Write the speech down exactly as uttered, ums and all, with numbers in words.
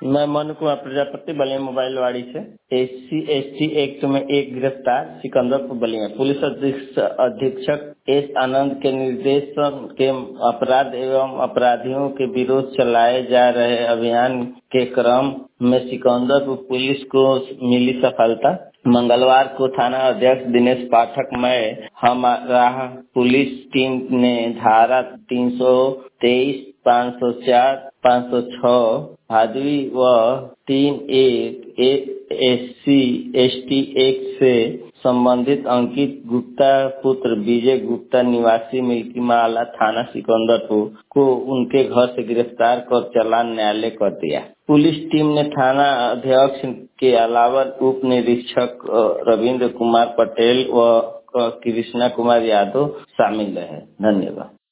मैं मनु कुमार प्रजापति बलिया मोबाइल वाड़ी से S C S T act में एक गिरफ्तार सिकंदरपुर बलिया पुलिस अधीक्षक अधीक्षक एस आनंद के निर्देशन के अपराध एवं अपराधियों के विरोध चलाए जा रहे अभियान के क्रम में सिकंदरपुर पुलिस को मिली सफलता। मंगलवार को थाना अध्यक्ष दिनेश पाठक में हमारा पुलिस टीम ने धारा तीन सौ तेईस पाँच सौ चार पाँच सौ छह भादवी व तीन एक S C S T act से संबंधित अंकित गुप्ता पुत्र विजय गुप्ता निवासी मिल्की माला थाना सिकंदरपुर को उनके घर से गिरफ्तार कर चालान न्यायालय कर दिया। पुलिस टीम ने थाना अध्यक्ष के अलावा उप निरीक्षक रविंद्र कुमार पटेल व कृष्णा कुमार यादव शामिल रहे। धन्यवाद।